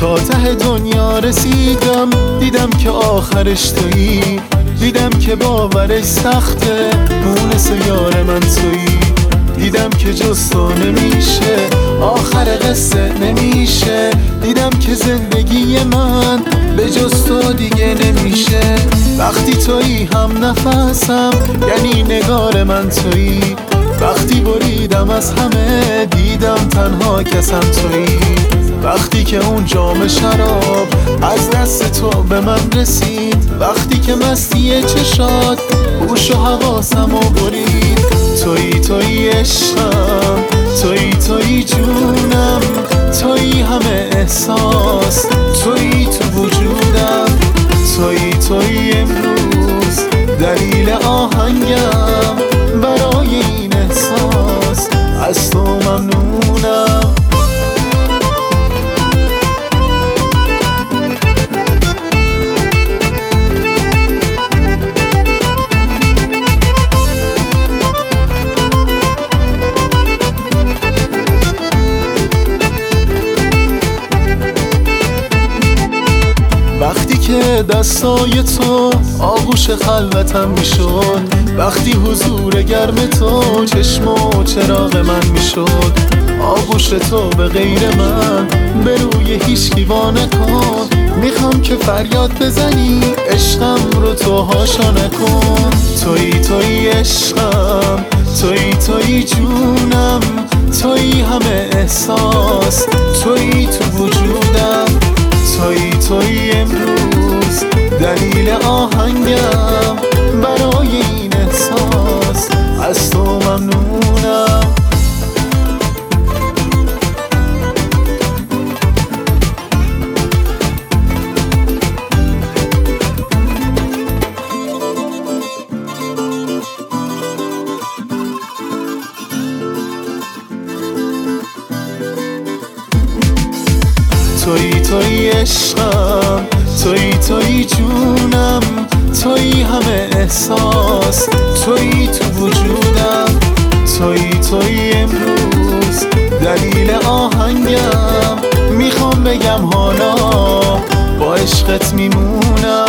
تا ته دنیا رسیدم، دیدم که آخرش تویی، دیدم که باورش سخته، مونس یار من تویی. دیدم که جز تو نمیشه، آخر قصه نمیشه. دیدم که زندگی من به جز تو دیگه نمیشه. وقتی تویی هم نفسم، یعنی نگار من تویی. وقتی بریدم از همه، دیدم تنها کسم تویی. وقتی که اون جام شراب از دست تو به من رسید، وقتی که مستی چشات هوش و حواسمو برید. تویی عشقم، تویی جونم، تویی همه احساس، تویی تو وجودم. تویی امروز دلیل آهنگم، برای این احساس از تو ممنونم. وقتی که دستای تو آغوش خلوتم میشد، وقتی حضور گرم تو چشم و چراغ من میشد. آغوش تو به غیر من به روی هیچکی وا نکن. میخوام که فریاد بزنی عشقم رو تو هاشا نکن. تویی عشقم، تویی جونم، تویی همه احساس، تویی تو وجودم. تویی امروز دلیل آهنگم، برای این احساس از تو ممنونم. تویی عشقم، تویی جونم، تویی همه احساس، تویی تو وجودم. تویی امروز دلیل آهنگم، میخوام بگم حالا با عشقت میمونم.